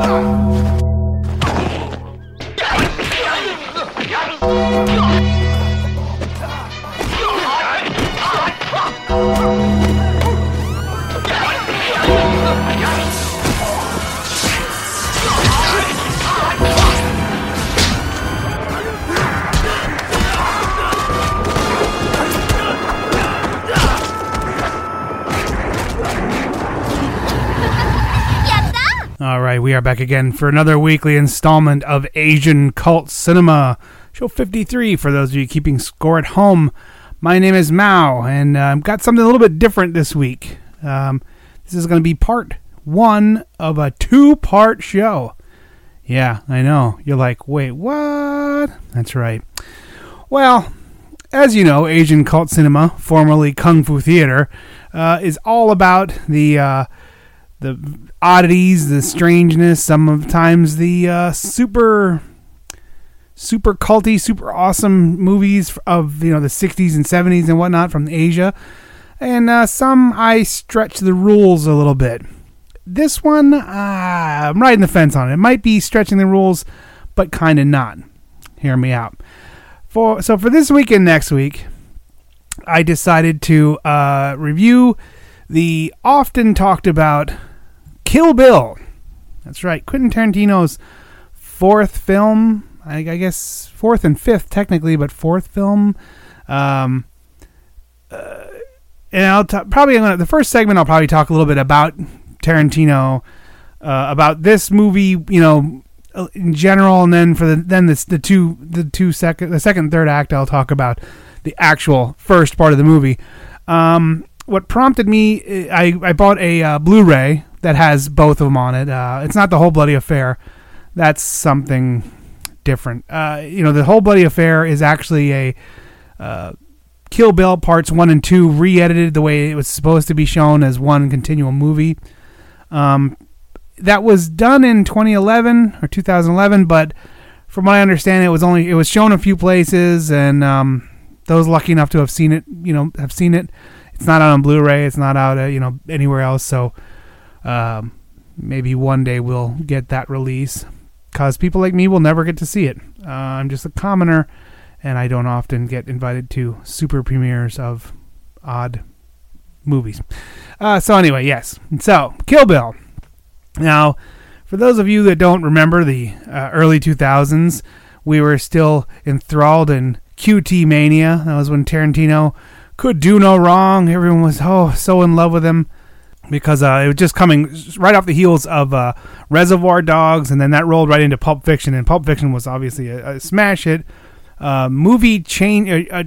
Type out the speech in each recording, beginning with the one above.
All right, we are back again for another weekly installment of Asian Cult Cinema, show 53 for those of you keeping score at home. My name is Mao, and I've got something a little bit different this week. This is going to be part one of a two-part show. Yeah, I know. You're like, wait, what? That's right. Well, as you know, Asian Cult Cinema, formerly Kung Fu Theater, is all about the oddities, the strangeness, sometimes the super culty, super awesome movies of the 60s and 70s and whatnot from Asia, and some I stretch the rules a little bit. This one, I'm riding the fence on it. It might be stretching the rules, but kind of not. Hear me out. For this week and next week, I decided to review the often talked about Kill Bill. That's right, Quentin Tarantino's fourth film. I guess fourth and fifth technically, but fourth film. And I'll the first segment I'll probably talk a little bit about Tarantino, about this movie, in general, and then the second and third act I'll talk about the actual first part of the movie. What prompted me, I bought a Blu-ray that has both of them on it. It's not The Whole Bloody Affair. That's something different. The Whole Bloody Affair is actually a Kill Bill parts 1 and 2 re-edited the way it was supposed to be shown as one continual movie. That was done in 2011 or 2011, but from what I understand, it was shown a few places, and those lucky enough to have seen it, have seen it. It's not out on Blu-ray. It's not out, anywhere else. So maybe one day we'll get that release, because people like me will never get to see it. I'm just a commoner, and I don't often get invited to super premieres of odd movies. So anyway, yes. So, Kill Bill. Now, for those of you that don't remember the early 2000s, we were still enthralled in QT mania. That was when Tarantino could do no wrong. Everyone was so in love with him, because it was just coming right off the heels of Reservoir Dogs, and then that rolled right into Pulp Fiction, and Pulp Fiction was obviously a smash hit, movie-changing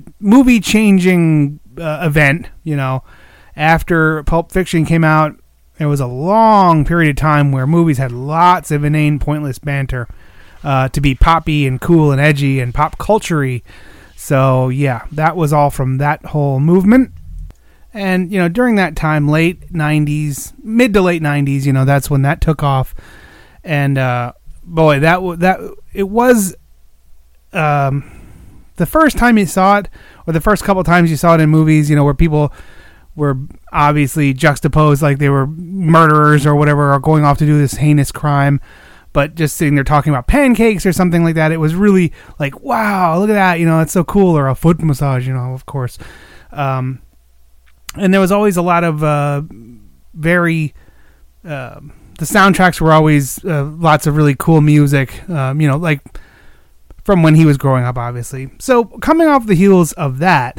event. After Pulp Fiction came out, there was a long period of time where movies had lots of inane, pointless banter to be poppy and cool and edgy and pop culture-y. So, yeah, that was all from that whole movement. And, during that time, late 90s, mid to late 90s, that's when that took off. And, boy, it was the first time you saw it, or the first couple times you saw it in movies, where people were obviously juxtaposed like they were murderers or whatever, or going off to do this heinous crime, but just sitting there talking about pancakes or something like that. It was really like, wow, look at that, it's so cool. Or a foot massage, of course. And there was always a lot of the soundtracks were always lots of really cool music, like from when he was growing up, obviously. So coming off the heels of that,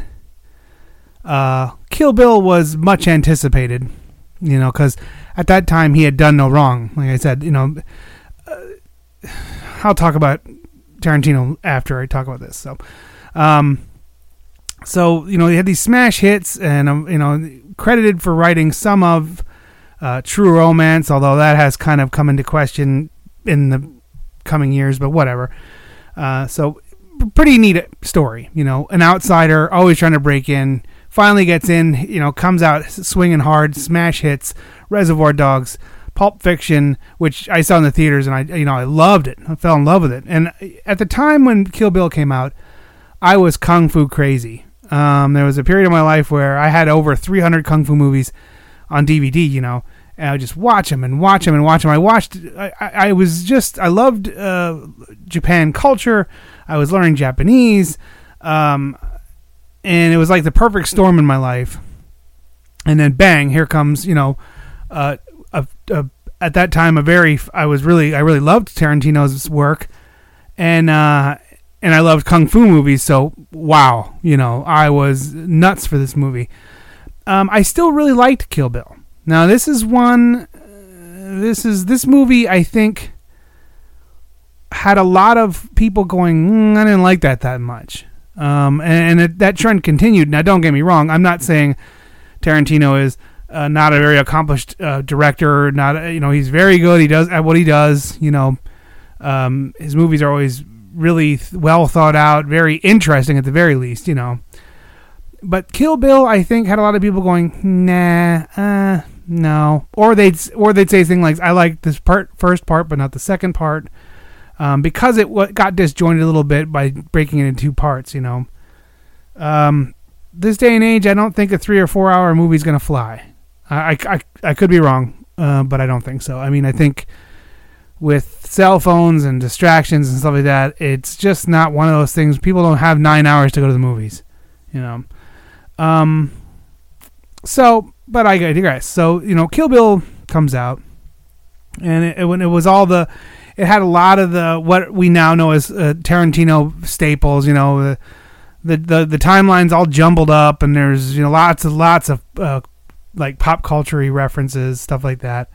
Kill Bill was much anticipated, because at that time he had done no wrong. Like I said, I'll talk about Tarantino after I talk about this. So, he had these smash hits, and, credited for writing some of True Romance, although that has kind of come into question in the coming years, but whatever. So, pretty neat story. An outsider, always trying to break in, finally gets in, comes out swinging hard, smash hits, Reservoir Dogs, Pulp Fiction, which I saw in the theaters, and I loved it. I fell in love with it. And at the time when Kill Bill came out, I was kung fu crazy. There was a period of my life where I had over 300 kung fu movies on DVD, And I would just watch them and watch them and watch them. I loved Japan culture. I was learning Japanese. And it was like the perfect storm in my life. And then bang, here comes, at that time, I really loved Tarantino's work. And I loved Kung Fu movies. So wow, I was nuts for this movie. I still really liked Kill Bill. Now, this movie, I think, had a lot of people going, I didn't like that much. That trend continued. Now, don't get me wrong. I'm not saying Tarantino is not a very accomplished director. He's very good. He does at what he does. His movies are always really well thought out, very interesting at the very least, But Kill Bill, I think, had a lot of people going, nah, no, or they'd say things like, "I like this first part, but not the second part," because it got disjointed a little bit by breaking it into two parts. This day and age, I don't think a 3 or 4 hour movie is gonna fly. I could be wrong, but I don't think so. I mean, I think with cell phones and distractions and stuff like that, it's just not one of those things. People don't have 9 hours to go to the movies, But I digress. So, Kill Bill comes out, and it had a lot of the what we now know as Tarantino staples. The timeline's all jumbled up, and there's lots of like pop culture references, stuff like that.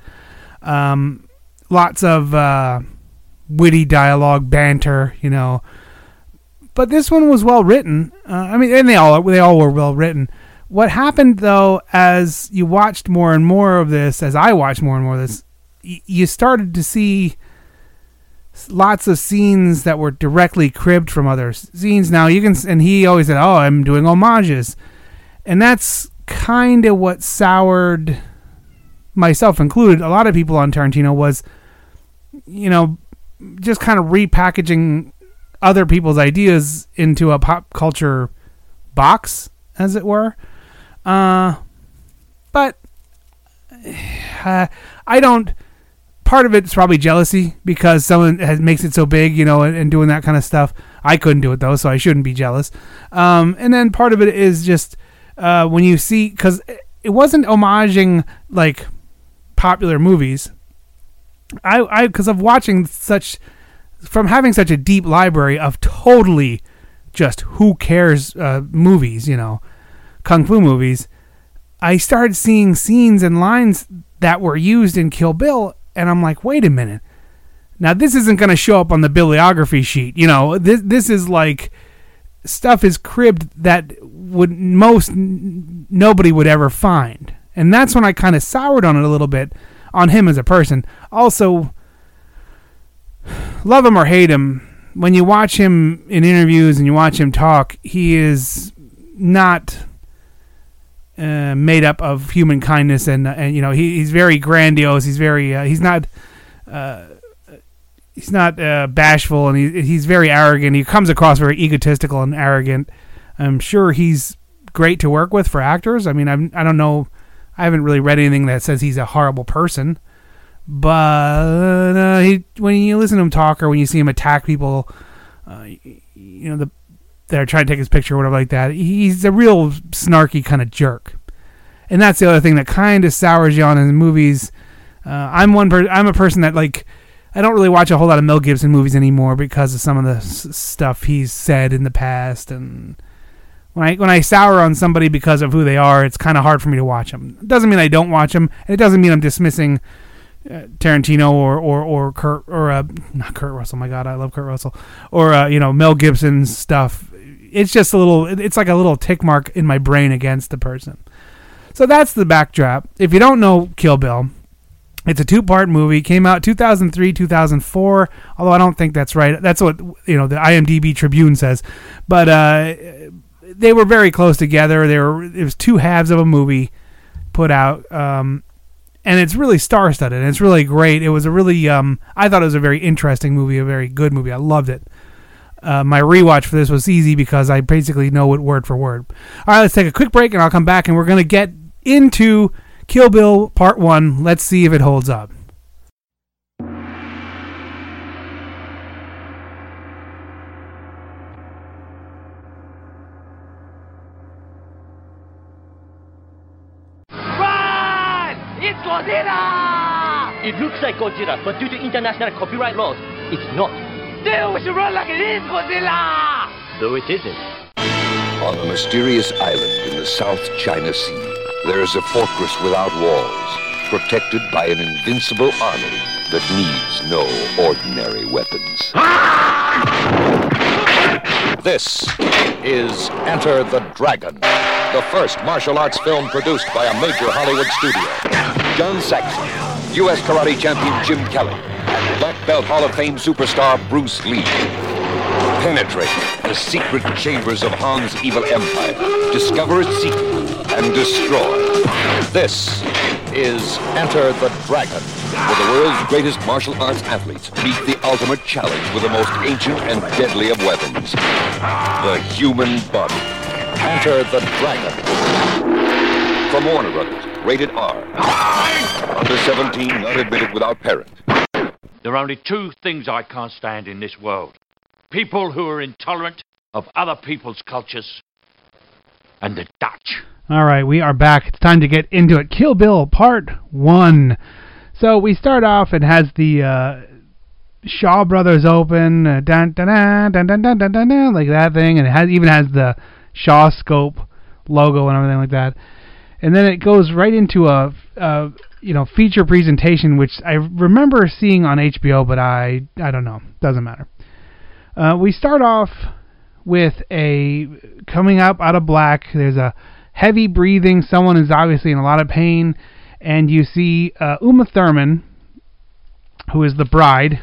Lots of witty dialogue, banter. But this one was well written. And they all were well written. What happened, though, as you watched more and more of this, as I watched more and more of this, you started to see lots of scenes that were directly cribbed from other scenes. Now, and he always said, "Oh, I'm doing homages." And that's kind of what soured, myself included, a lot of people on Tarantino was, just kind of repackaging other people's ideas into a pop culture box, as it were. But I don't. Part of it's probably jealousy because someone makes it so big, and doing that kind of stuff. I couldn't do it though, so I shouldn't be jealous. And then part of it is just when you see, because it wasn't homaging like popular movies. Because of watching from having such a deep library of totally just who cares movies, Kung Fu movies, I started seeing scenes and lines that were used in Kill Bill, and I'm like, wait a minute. Now, this isn't going to show up on the bibliography sheet. This is like stuff is cribbed that nobody would ever find. And that's when I kind of soured on it a little bit, on him as a person. Also, love him or hate him, when you watch him in interviews and you watch him talk, he is not made up of human kindness, and he's very grandiose. He's very he's not bashful, and he's very arrogant. He comes across very egotistical and arrogant. I'm sure he's great to work with for actors. I mean, I don't know. I haven't really read anything that says he's a horrible person. But when you listen to him talk, or when you see him attack people, that are trying to take his picture or whatever like that, he's a real snarky kind of jerk. And that's the other thing that kind of sours you on in movies. I'm a person that, like, I don't really watch a whole lot of Mel Gibson movies anymore because of some of the stuff he's said in the past. And when I sour on somebody because of who they are, it's kind of hard for me to watch them. It doesn't mean I don't watch them, and it doesn't mean I'm dismissing Tarantino or Kurt, or not Kurt Russell. My God, I love Kurt Russell. Or Mel Gibson's stuff. It's just it's like a little tick mark in my brain against the person. So that's the backdrop. If you don't know Kill Bill, it's a 2-part movie. Came out 2003, 2004. Although I don't think that's right. That's what the IMDb Tribune says. But they were very close together. It was 2 halves of a movie put out. And it's really star-studded, and it's really great. It was a really, I thought it was a very interesting movie, a very good movie. I loved it. My rewatch for this was easy because I basically know it word for word. All right, let's take a quick break, and I'll come back, and we're going to get into Kill Bill Part 1. Let's see if it holds up. Run! It's Godzilla! It looks like Godzilla, but due to international copyright laws, it's not. Still, we should run like it is Godzilla! Though it isn't. On a mysterious island in the South China Sea, there is a fortress without walls, protected by an invincible army that needs no ordinary weapons. This is Enter the Dragon, the first martial arts film produced by a major Hollywood studio. John Saxon, U.S. Karate Champion Jim Kelly, and Black Belt Hall of Fame superstar Bruce Lee. Penetrate the secret chambers of Han's evil empire, discover its secret, and destroy. This is Enter the Dragon, where the world's greatest martial arts athletes meet the ultimate challenge with the most ancient and deadly of weapons, the human body. Enter the Dragon. From Warner Brothers, rated R. Under 17, not admitted without parent. There are only two things I can't stand in this world. People who are intolerant of other people's cultures, and the Dutch. All right, we are back. It's time to get into it. Kill Bill Part 1. So we start off, it has the Shaw Brothers open, dun, dun, dun, dun, dun, dun, dun, dun, dun, like that thing, and it even has the Shaw Scope logo and everything like that. And then it goes right into a feature presentation, which I remember seeing on HBO, but I don't know. Doesn't matter. We start off with a coming up out of black. There's a heavy breathing. Someone is obviously in a lot of pain, and you see Uma Thurman, who is the bride.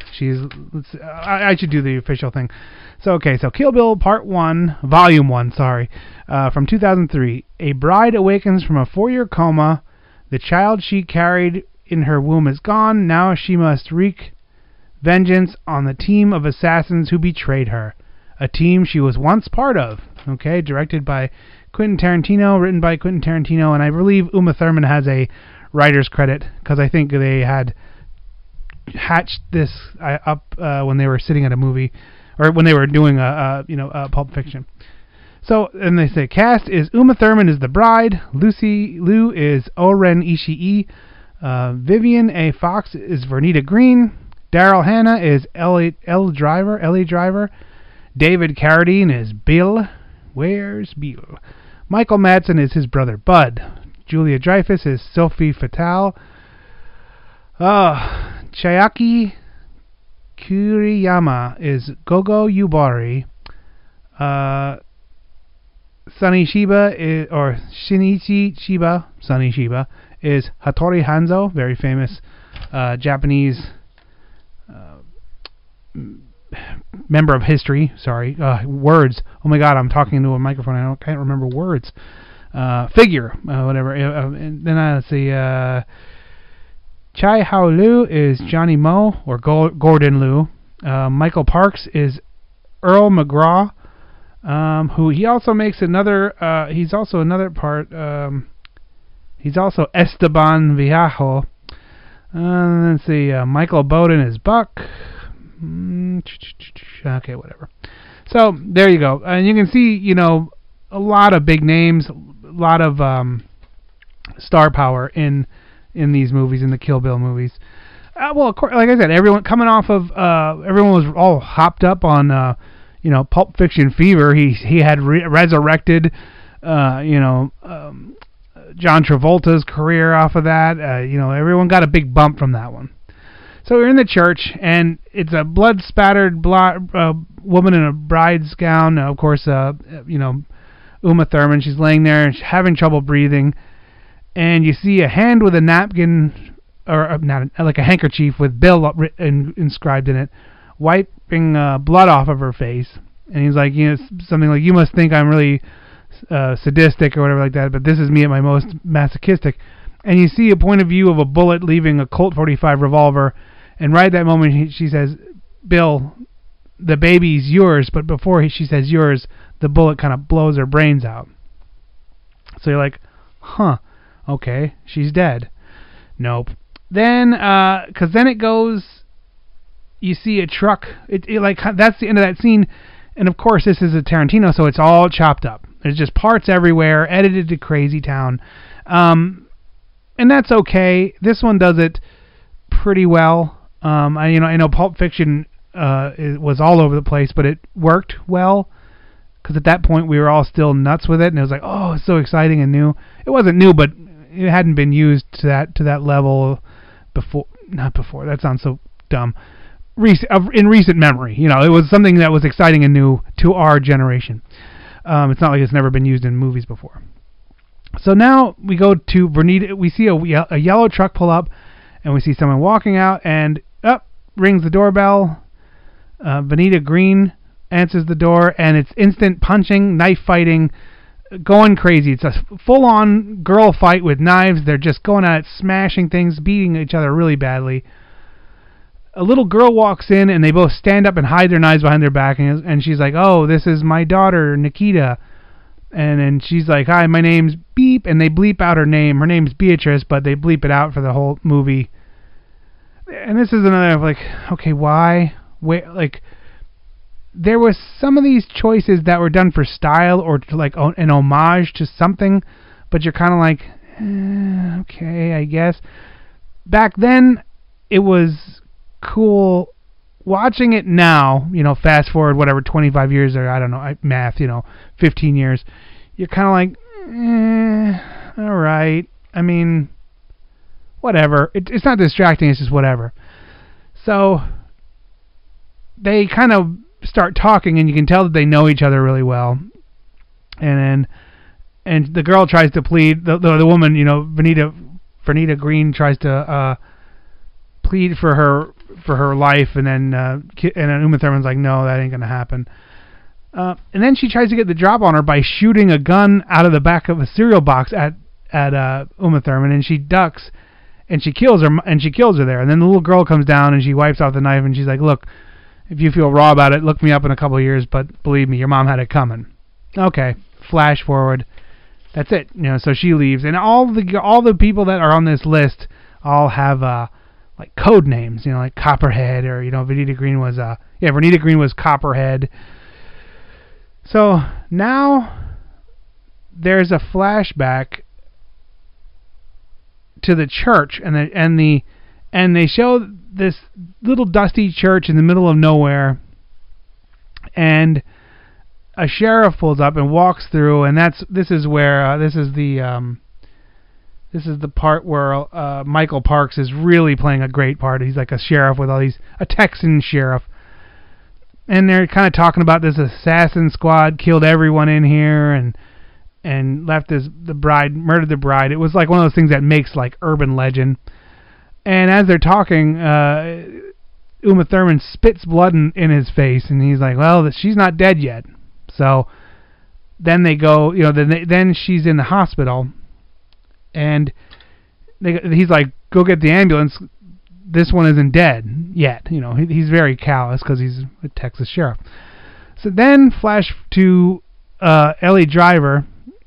I should do the official thing. So Kill Bill Part 1, Volume 1, from 2003. A bride awakens from a 4-year coma. The child she carried in her womb is gone. Now she must wreak vengeance on the team of assassins who betrayed her. A team she was once part of. Okay, directed by Quentin Tarantino, written by Quentin Tarantino, and I believe Uma Thurman has a writer's credit, because I think they had hatched this up when they were sitting at a movie, or when they were doing a Pulp Fiction. So, and they say, cast is Uma Thurman is the bride, Lucy Liu is O-Ren Ishii, Vivian A. Fox is Vernita Green, Daryl Hannah is Ellie Driver, David Carradine is Bill. Where's Bill? Michael Madsen is his brother Bud. Julia Dreyfus is Sophie Fatale. Chiaki Kuriyama is Gogo Yubari. Shinichi Shiba, Sonny Shiba, is Hattori Hanzo, very famous Japanese member of history. Words. Oh my God, I'm talking into a microphone. I can't remember words. Figure, whatever. And then let's see. Chai Hao Liu is Johnny Moe, or Gordon Liu. Michael Parks is Earl McGraw, who he also makes another. He's also another part. He's also Esteban Viajo. Let's see. Michael Bowden is Buck. Okay, whatever. So there you go, and you can see, a lot of big names, a lot of star power in these movies, in the Kill Bill movies. Well, of course, like I said, everyone coming off of everyone was all hopped up on Pulp Fiction fever. He had resurrected John Travolta's career off of that. Everyone got a big bump from that one. So we're in the church, and it's a blood-spattered woman in a bride's gown. Of course, Uma Thurman. She's laying there and she's having trouble breathing. And you see a hand with a napkin, or like a handkerchief with Bill inscribed in it, wiping blood off of her face. And he's like, something like, "You must think I'm really sadistic," or whatever like that, but this is me at my most masochistic. And you see a point of view of a bullet leaving a Colt 45 revolver. And right at that moment, she says, "Bill, the baby's yours." But before she says yours, the bullet kind of blows her brains out. So you're like, huh, Okay, she's dead. Nope. Then, because then it goes, you see a truck. It like, that's the end of that scene. And of course, this is a Tarantino, so it's all chopped up. There's just parts everywhere, edited to crazy town. And that's okay. This one does it pretty well. I know Pulp Fiction it was all over the place, but it worked well. Because at that point, we were all still nuts with it. And it was like, oh, it's so exciting and new. It wasn't new, but it hadn't been used to that level before. Not before. That sounds so dumb. In recent memory, it was something that was exciting and new to our generation. It's not like it's never been used in movies before. So now we go to Vernita. We see a yellow truck pull up, and we see someone walking out, and rings the doorbell. Vernita Green answers the door, and it's instant punching, knife fighting, going crazy. It's a full-on girl fight with knives. They're just going at it, smashing things, beating each other really badly. A little girl walks in, and they both stand up and hide their knives behind their back, and she's like, oh, this is my daughter, Nikita. And then she's like, hi, my name's Beep, and they bleep out her name. Her name's Beatrice, but they bleep it out for the whole movie. And this is another, like, okay, why? Like, there was some of these choices that were done for style or to, like, an homage to something, but you're kind of like, okay, I guess. Back then, it was cool. Watching it now, fast forward, whatever, 25 years or, I don't know, math, 15 years, you're kind of like, all right. I mean, whatever. It's not distracting, it's just whatever. So, they kind of start talking, and you can tell that they know each other really well. And the girl tries to plead, the woman, Vernita Green tries to plead for her life, and then Uma Thurman's like, no, that ain't gonna happen. And then she tries to get the drop on her by shooting a gun out of the back of a cereal box at Uma Thurman, and she ducks, and she kills her there. And then the little girl comes down, and she wipes off the knife, and she's like, look, if you feel raw about it, look me up in a couple of years, but believe me, your mom had it coming. Okay, flash forward. That's it. So she leaves, and all the people that are on this list all have like code names, like Copperhead, or Vernita Green was Copperhead. So now there's a flashback to the church, and they show this little dusty church in the middle of nowhere, and a sheriff pulls up and walks through, and this is the part where Michael Parks is really playing a great part. He's like a sheriff with a Texan sheriff. And they're kind of talking about this assassin squad killed everyone in here and murdered the bride. It was like one of those things that makes like urban legend. And as they're talking, Uma Thurman spits blood in his face, and he's like, well, she's not dead yet. So then they go, then she's in the hospital. And he's like, go get the ambulance. This one isn't dead yet. He's very callous because he's a Texas sheriff. So then flash to Ellie Driver,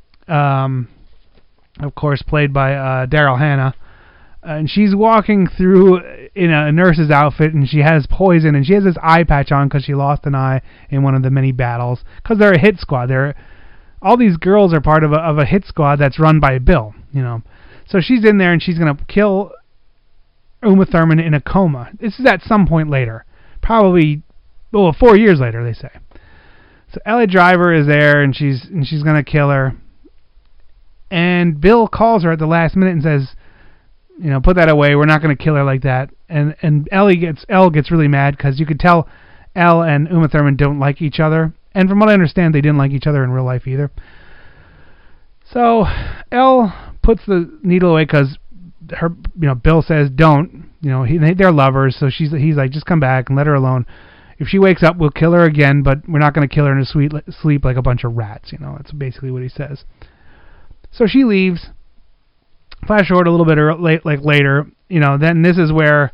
of course, played by Daryl Hannah. And she's walking through in a nurse's outfit, and she has poison, and she has this eye patch on because she lost an eye in one of the many battles. Because they're a hit squad. All these girls are part of a hit squad that's run by Bill. So she's in there, and she's gonna kill Uma Thurman in a coma. This is at some point later, probably 4 years later, they say. So Ellie Driver is there, and she's gonna kill her. And Bill calls her at the last minute and says, put that away. We're not gonna kill her like that. And Elle gets really mad because you could tell Elle and Uma Thurman don't like each other. And from what I understand, they didn't like each other in real life either. So Elle puts the needle away because Bill says don't. They're lovers, so he's like, just come back and let her alone. If she wakes up, we'll kill her again, but we're not going to kill her in a sleep like a bunch of rats. That's basically what he says. So she leaves. Flash forward a little bit later. Then this is where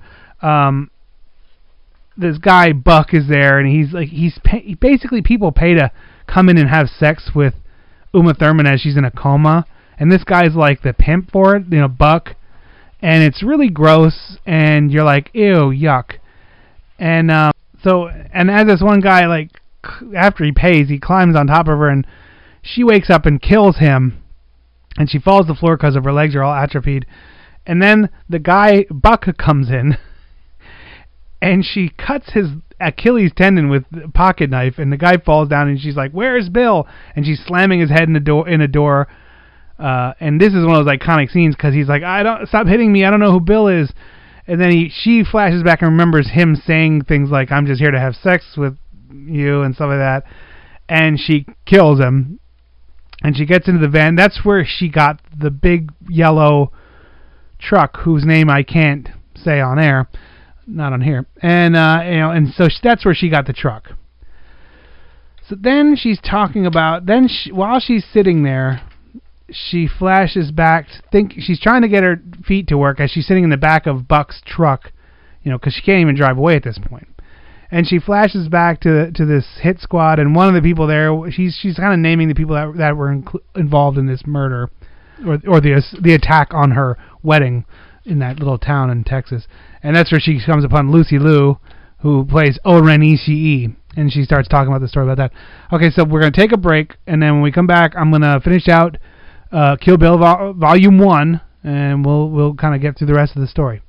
this guy Buck is there, and he's basically people pay to come in and have sex with Uma Thurman as she's in a coma, and this guy's like the pimp for it, Buck, and it's really gross, and you're like, ew, yuck. And and as this one guy, like, after he pays, he climbs on top of her, and she wakes up and kills him, and she falls to the floor because of her legs are all atrophied. And then the guy, Buck, comes in, and she cuts his Achilles tendon with a pocket knife, and the guy falls down, and she's like, "Where's Bill?" And she's slamming his head in a door. And this is one of those iconic scenes because he's like, "Stop hitting me! I don't know who Bill is." And then she flashes back and remembers him saying things like, "I'm just here to have sex with you," and stuff like that. And she kills him. And she gets into the van. That's where she got the big yellow truck, whose name I can't say on air, not on here. And and so that's where she got the truck. So then she's talking about. While she's sitting there, she flashes back. She's trying to get her feet to work as she's sitting in the back of Buck's truck, because she can't even drive away at this point. And she flashes back to this hit squad, and one of the people there, she's kind of naming the people that were involved in this murder, or the attack on her wedding in that little town in Texas. And that's where she comes upon Lucy Liu, who plays O-Ren Ishii, and she starts talking about the story about that. Okay, so we're going to take a break, and then when we come back, I'm going to finish out Kill Bill Volume 1, and we'll kind of get through the rest of the story.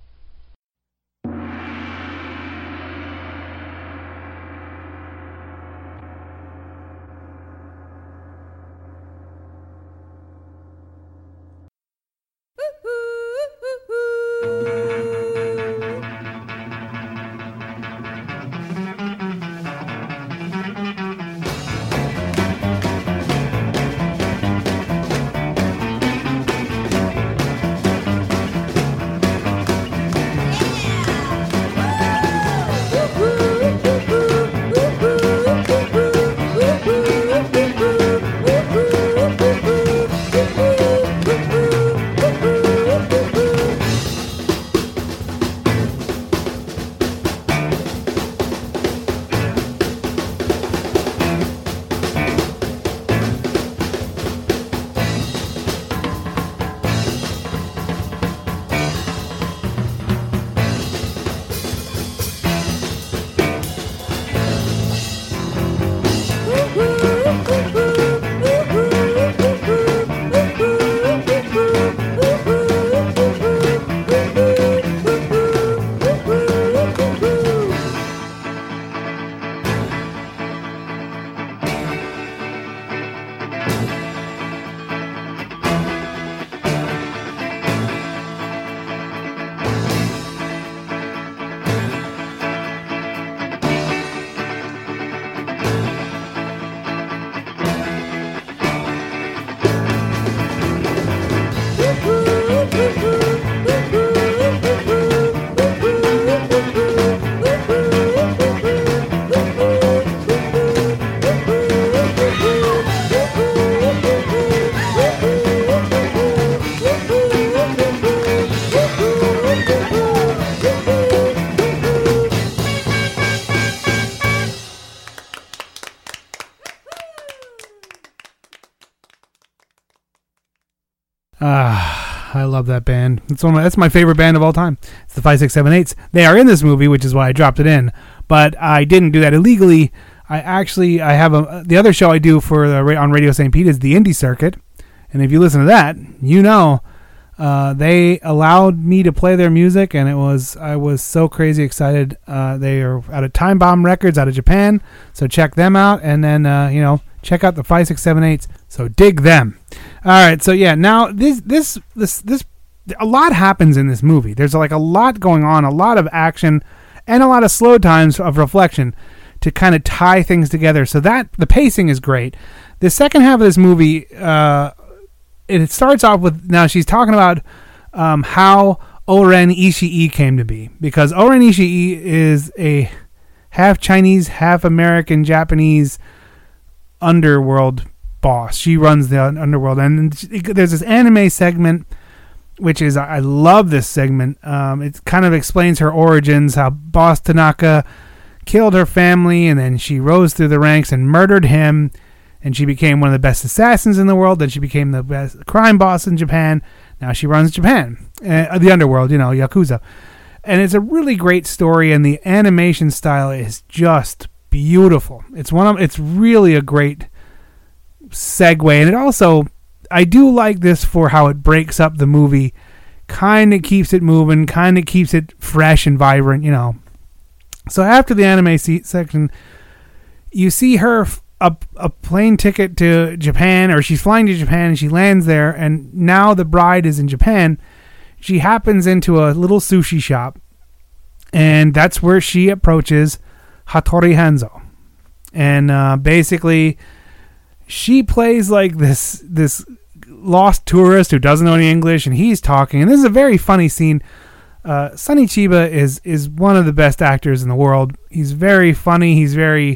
I love that band. That's my favorite band of all time. It's the 5678s. They are in this movie, which is why I dropped it in. But I didn't do that illegally. I have the other show I do on Radio St. Pete is the Indie Circuit, and if you listen to that, they allowed me to play their music, and I was so crazy excited. They are out of Time Bomb Records out of Japan, so check them out, and then check out the 5678s. So dig them. All right, so yeah, now this a lot happens in this movie. There's like a lot going on, a lot of action, and a lot of slow times of reflection to kind of tie things together. So that the pacing is great. The second half of this movie, it starts off with, now she's talking about how O-Ren Ishii came to be, because O-Ren Ishii is a half Chinese, half American, Japanese underworld boss. She runs the underworld, and there's this anime segment, which is, I love this segment. It kind of explains her origins, how Boss Tanaka killed her family, and then she rose through the ranks and murdered him, and she became one of the best assassins in the world. Then she became the best crime boss in Japan. Now she runs Japan, the underworld, Yakuza. And it's a really great story, and the animation style is just beautiful. It's really a great segue, and it also, I do like this for how it breaks up the movie, kind of keeps it moving, kind of keeps it fresh and vibrant, So after the anime section, you see her a plane ticket to Japan, or she's flying to Japan, and she lands there, and now the bride is in Japan. She happens into a little sushi shop, and that's where she approaches Hattori Hanzo. And basically, she plays like this lost tourist who doesn't know any English, and he's talking. And this is a very funny scene. Sonny Chiba is one of the best actors in the world. He's very funny. He's very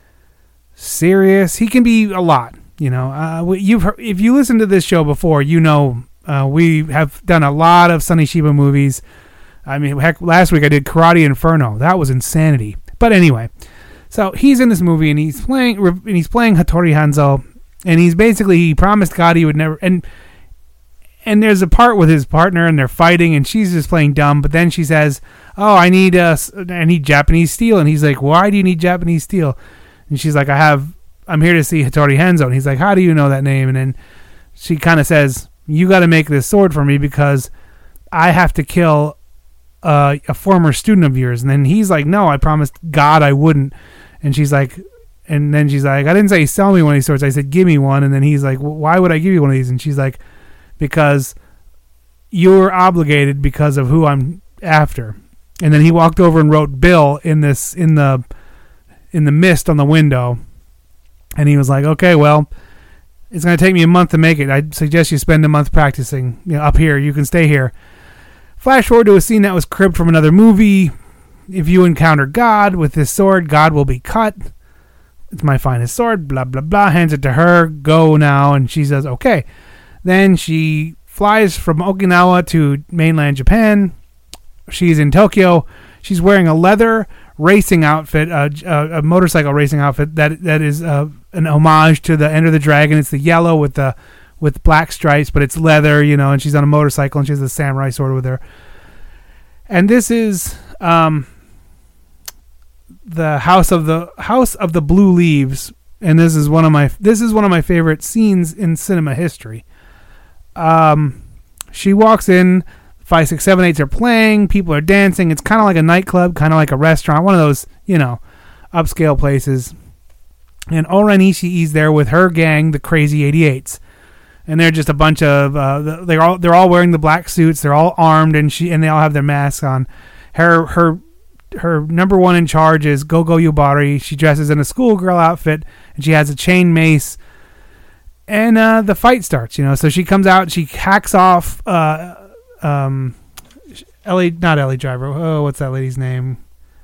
serious. He can be a lot. If you listened to this show before, we have done a lot of Sonny Chiba movies. I mean, heck, last week I did Karate Inferno. That was insanity. But anyway, so he's in this movie, and he's playing Hattori Hanzo, and he promised God he would never. And there's a part with his partner, and they're fighting, and she's just playing dumb. But then she says, "Oh, I need Japanese steel," and he's like, "Why do you need Japanese steel?" And she's like, "I'm here to see Hattori Hanzo." And he's like, "How do you know that name?" And then she kind of says, "You got to make this sword for me because I have to kill a former student of yours." And then he's like, "No, I promised God I wouldn't." And then she's like, "I didn't say sell me one of these swords. I said give me one." And then he's like, well, "Why would I give you one of these?" And she's like, "Because you're obligated because of who I'm after." And then he walked over and wrote Bill in the mist on the window. And he was like, "Okay, well, it's going to take me a month to make it. I suggest you spend a month practicing up here. You can stay here." Flash forward to a scene that was cribbed from another movie. If you encounter God with this sword, God will be cut. It's my finest sword, blah, blah, blah. Hands it to her. Go now. And she says, okay. Then she flies from Okinawa to mainland Japan. She's in Tokyo. She's wearing a leather racing outfit, a motorcycle racing outfit that is an homage to the Enter the Dragon. It's the yellow with black stripes, but it's leather, and she's on a motorcycle, and she has a samurai sword with her. And this is the House of the Blue Leaves, and this is one of my favorite scenes in cinema history. She walks in, 5, 6, 7, 8s are playing, people are dancing. It's kind of like a nightclub, kind of like a restaurant, one of those, upscale places. And Oren Ishii's there with her gang, the Crazy 88s. And they're just a bunch of they're all wearing the black suits, they're all armed, and they all have their masks on. Her number one in charge is Gogo Yubari. She dresses in a schoolgirl outfit, and she has a chain mace. And the fight starts, So she comes out, she hacks off not Ellie Driver. Oh, what's that lady's name?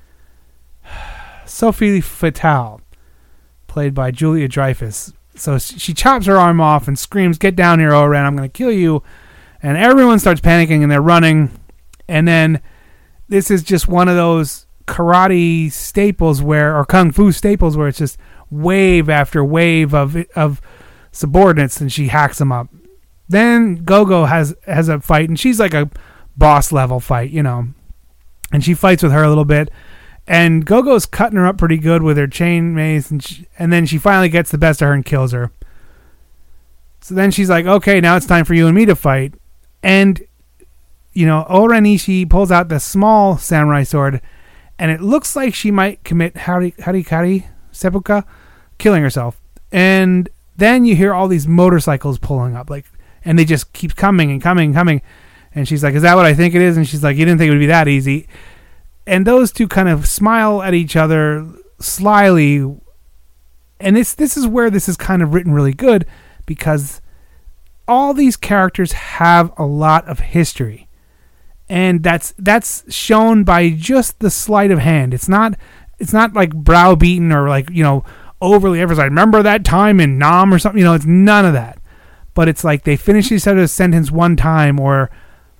Sophie Fatale, played by Julia Dreyfus. So she chops her arm off and screams, "Get down here, Oren, I'm going to kill you." And everyone starts panicking and they're running. And then this is just one of those karate staples or kung fu staples where it's just wave after wave of subordinates, and she hacks them up. Then Gogo has a fight, and she's like a boss level fight, and she fights with her a little bit. And Gogo's cutting her up pretty good with her chain mace, and then she finally gets the best of her and kills her. So then she's like, okay, now it's time for you and me to fight. And, Oren Ishii pulls out the small samurai sword, and it looks like she might commit harikari seppuku, killing herself. And then you hear all these motorcycles pulling up, and they just keep coming and coming and coming. And she's like, "Is that what I think it is?" And she's like, "You didn't think it would be that easy." And those two kind of smile at each other slyly. And this is where this is kind of written really good, because all these characters have a lot of history. And that's shown by just the sleight of hand. It's not like browbeaten or overly emphasized. Remember that time in Nam or something? It's none of that. But it's like they finish each other's sentence one time, or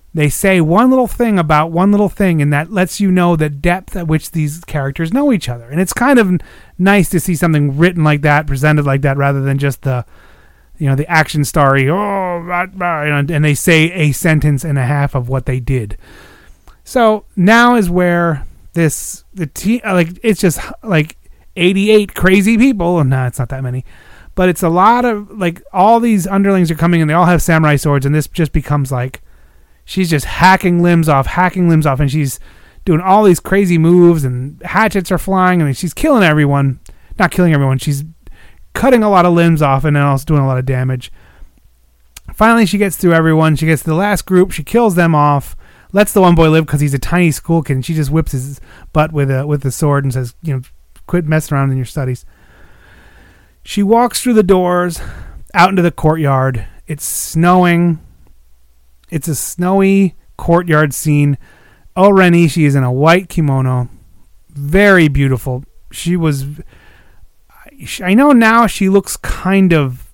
they say one little thing about one little thing, and that lets you know the depth at which these characters know each other. And it's kind of nice to see something written like that, presented like that, rather than just the action starry, and they say a sentence and a half of what they did. So now is where it's just like 88 crazy people. No, it's not that many. But it's a lot of, like, all these underlings are coming and they all have samurai swords, and this just becomes like, she's just hacking limbs off, and she's doing all these crazy moves, and hatchets are flying, and she's killing everyone. Not killing everyone, she's cutting a lot of limbs off, and then also doing a lot of damage. Finally, she gets through everyone. She gets to the last group. She kills them off, lets the one boy live because he's a tiny school kid, and she just whips his butt with the sword and says, quit messing around in your studies. She walks through the doors out into the courtyard. It's snowing. It's a snowy courtyard scene. O-Ren Ishii is in a white kimono. Very beautiful. I know now she looks kind of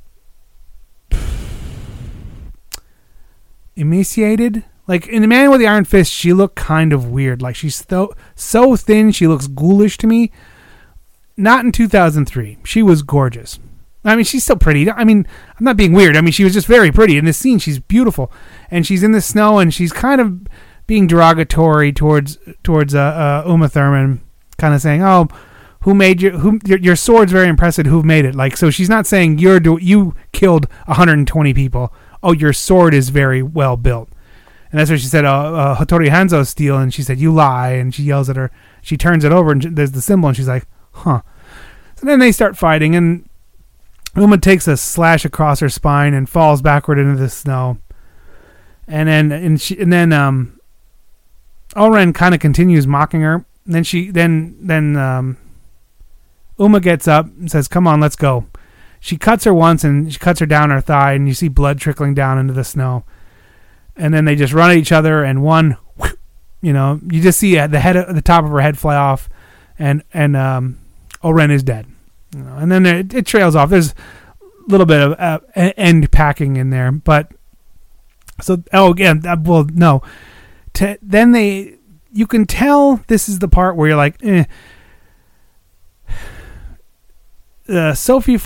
emaciated. Like, in The Man with the Iron Fist, she looked kind of weird. Like, she's so thin, she looks ghoulish to me. Not in 2003. She was gorgeous. I mean, she's still pretty. I mean, I'm not being weird. I mean, she was just very pretty. In this scene, she's beautiful. And she's in the snow, and she's kind of being derogatory towards Uma Thurman, kind of saying, "Oh, who made your sword's very impressive. Who made it?" Like, so she's not saying you killed 120 people. Oh, your sword is very well built. And that's what she said. Hattori Hanzo's steel, and she said, "You lie." And she yells at her. She turns it over, and there's the symbol, and she's like, "Huh." So then they start fighting, and Uma takes a slash across her spine and falls backward into the snow. And then O-Ren kind of continues mocking her. And then Uma gets up and says, "Come on, let's go." She cuts her once, and she cuts her down her thigh, and you see blood trickling down into the snow. And then they just run at each other, and you just see the top of her head fly off, and O-Ren is dead. And then it trails off. There's a little bit of end packing in there, but then you can tell this is the part where you're like, Sophie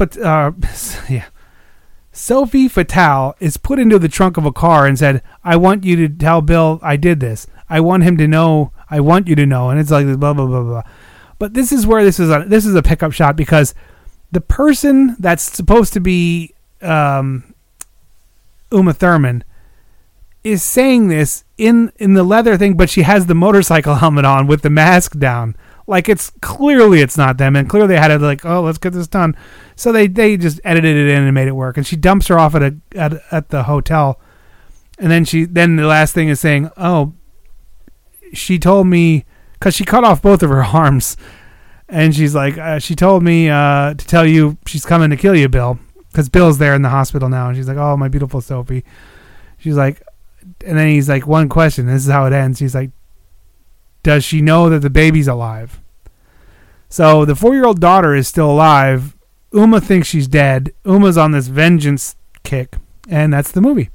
Fatale is put into the trunk of a car and said, "I want you to tell Bill I did this. I want him to know. I want you to know." And it's like blah blah blah blah. But this is where this is a pickup shot, because the person that's supposed to be Uma Thurman is saying this in the leather thing, but she has the motorcycle helmet on with the mask down. Like, it's not them, and clearly they had to, like, oh, let's get this done. So they just edited it in and made it work. And she dumps her off at the hotel, and then the last thing is saying, "Oh, she told me," because she cut off both of her arms, and she's like, "She told me to tell you she's coming to kill you, Bill," because Bill's there in the hospital now, and she's like, "Oh, my beautiful Sophie." She's like, and then he's like, "One question." This is how it ends. He's like, "Does she know that the baby's alive?" So the 4-year-old daughter is still alive. Uma thinks she's dead. Uma's on this vengeance kick, and that's the movie.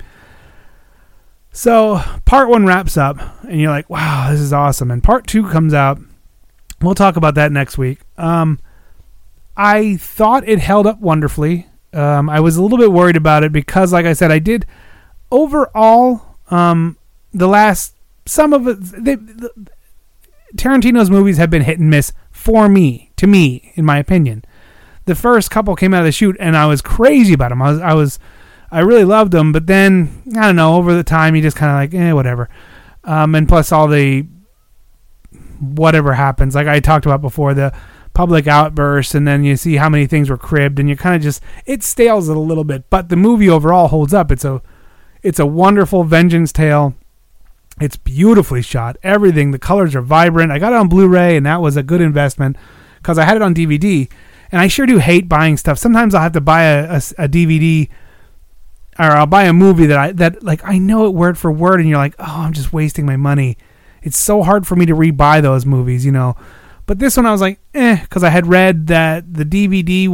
So part 1 wraps up, and you're like, wow, this is awesome. And part 2 comes out. We'll talk about that next week. I thought it held up wonderfully. I was a little bit worried about it because, like I said, I did overall Tarantino's movies have been hit and miss to me, in my opinion. The first couple came out of the chute, and I was crazy about them. I really loved them, but then, I don't know, over the time, you just kind of like, whatever. And plus all the whatever happens, like I talked about before, the public outbursts, and then you see how many things were cribbed, and you kind of just, it stales it a little bit, but the movie overall holds up. It's a wonderful vengeance tale. It's beautifully shot. Everything, the colors are vibrant. I got it on Blu-ray, and that was a good investment because I had it on DVD. And I sure do hate buying stuff. Sometimes I'll have to buy a DVD, or I'll buy a movie that I know it word for word, and you're like, oh, I'm just wasting my money. It's so hard for me to rebuy those movies, But this one I was like, because I had read that the DVD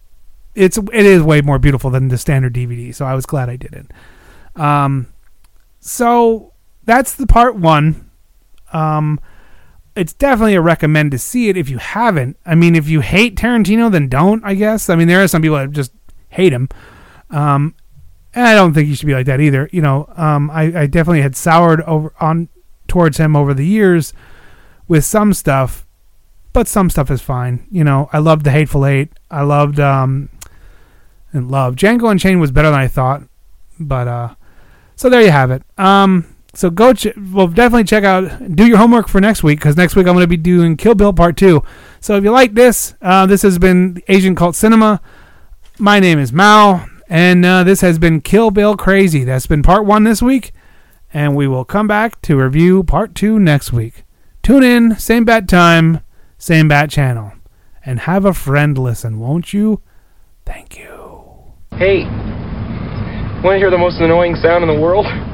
it is way more beautiful than the standard DVD, so I was glad I did it. So that's the part one. It's definitely a recommend to see it if you haven't. I mean, if you hate Tarantino, then don't, I guess. I mean, there are some people that just hate him. And I don't think you should be like that either. You know, I definitely had soured towards him over the years with some stuff, but some stuff is fine. You know, I loved The Hateful Eight. I loved Django Unchained was better than I thought. But so there you have it. So go, well, definitely check out, do your homework for next week, because next week I'm going to be doing Kill Bill Part 2. So if you like this, this has been Asian Cult Cinema. My name is Mao, and this has been Kill Bill Crazy. That's been Part 1 this week, and we will come back to review Part 2 next week. Tune in, same bat time, same bat channel, and have a friend listen, won't you? Thank you. Hey, want to hear the most annoying sound in the world?